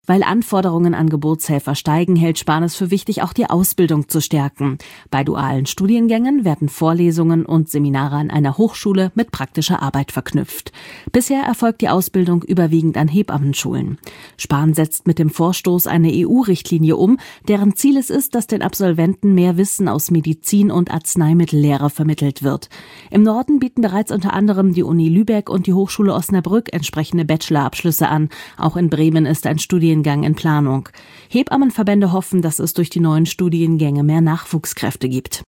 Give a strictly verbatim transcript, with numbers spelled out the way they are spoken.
Weil Anforderungen an Geburtshelfer steigen, hält Spahn es für wichtig, auch die Ausbildung zu stärken. Bei dualen Studiengängen werden Vorlesungen und Seminare an einer Hochschule mit praktischer Arbeit verknüpft. Bisher erfolgt die Ausbildung überwiegend an Hebammenschulen. Spahn setzt mit dem Vorstoß eine E U-Richtlinie um, deren Ziel es ist, dass den Absolventen mehr Wissen aus Medizin und Arzneimittellehre vermittelt wird. Im Norden bieten bereits unter anderem die Uni Lübeck und die Hochschule Osnabrück entsprechende Bachelorabschlüsse an. Auch in Bremen ist ein Studiengang in Planung. Hebammenverbände hoffen, dass es durch die neuen Studiengänge mehr Nachwuchskräfte gibt.